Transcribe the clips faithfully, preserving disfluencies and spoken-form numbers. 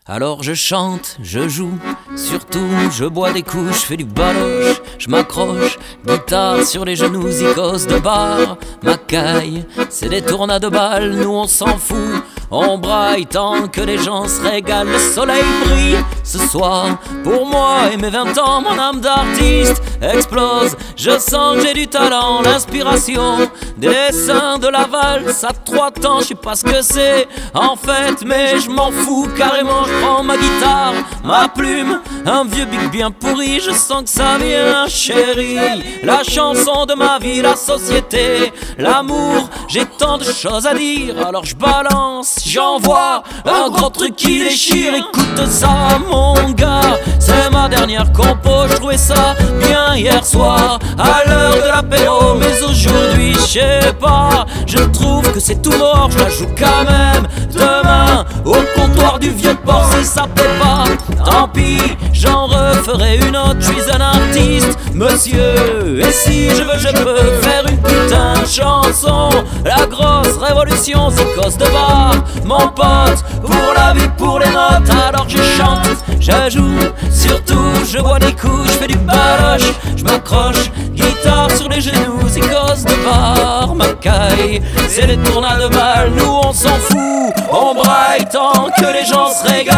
Alors je chante, je joue, surtout je bois des coups, je fais du baloche, je m'accroche, guitare sur les genoux, zikos de bar, ma caille, c'est des tournades de balles, nous on s'en fout, on braille tant que les gens se régalent, le soleil brille ce soir, pour moi et mes vingt ans, mon âme d'artiste explose, je sens que j'ai du talent, l'inspiration, des dessins de la valse, à trois temps, je sais pas ce que c'est en fait, mais je m'en fous carrément. Je prends ma guitare, ma plume, un vieux bic bien pourri, je sens que ça vient, chérie. La chanson de ma vie, la société, l'amour, j'ai tant de choses à dire, alors je balance, j'envoie un gros truc qui déchire. Écoute ça, mon gars, c'est ma dernière compo, je trouvais ça bien hier soir, à l'heure de l'apéro, mais aujourd'hui, je sais pas, je trouve que c'est tout mort, je la joue quand même demain au comptoir du vieux port. Si ça plaît pas, tant pis, j'en referai une autre, je suis un artiste, monsieur. Et si je veux, je peux faire une putain de chanson. La grosse révolution, zikos de bar, mon pote, pour la vie, pour les notes. Alors je chante, je joue, surtout je bois des coups, je fais du baloche, je m'accroche, guitare sur les genoux, zikos de bar, ma caille, c'est les tournades de balles, nous on s'en fout, on braille tant que les gens se régalent.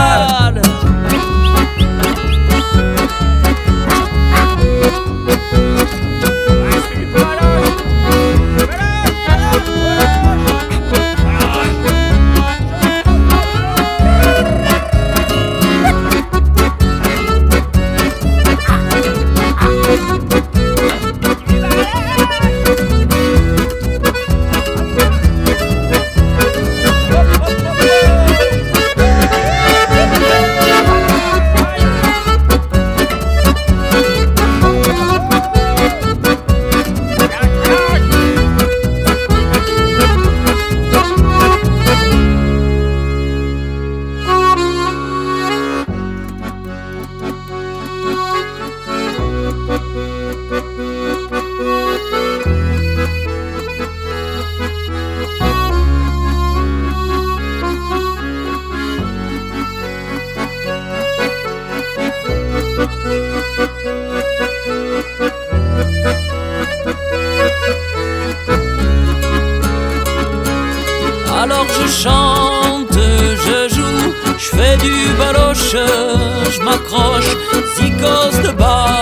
Alors je chante, je joue, je fais du baloche, je m'accroche, zikos de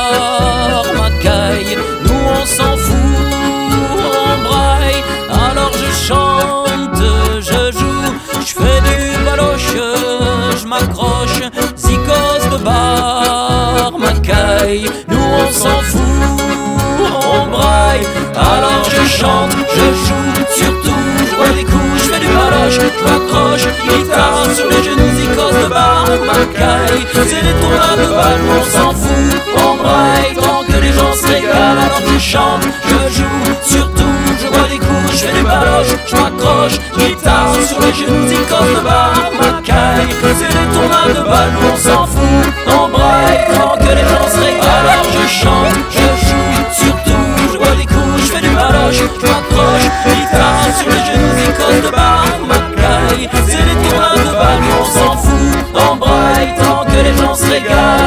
bar, ma caille, nous on s'en fout, on braille. Alors je chante, je joue, je fais du baloche, je m'accroche, zikos de bar, ma caille, nous on s'en fout, on braille. Alors je chante, je joue, surtout je bois des coups, je fais du baloche, je m'accroche, guitare sur les genoux, zikos de bar, ma caille, c'est des tournades de balles, on s'en fout, on braille tant que les gens se régalent. Alors je chante, je joue, surtout je bois des coups, je fais du baloche, je m'accroche, guitare sur les genoux, zikos de bar, ma caille, c'est des tournades de balles, on s'en fout, on braille tant que les gens se régalent. Alors je chante, je joue, surtout je bois des coups, je fais du baloche, je m'accroche, guitare sur les genoux, zikos de bar, ma caille, c'est des tournades de balles, on s'en fout, on braille tant que les gens se régalent.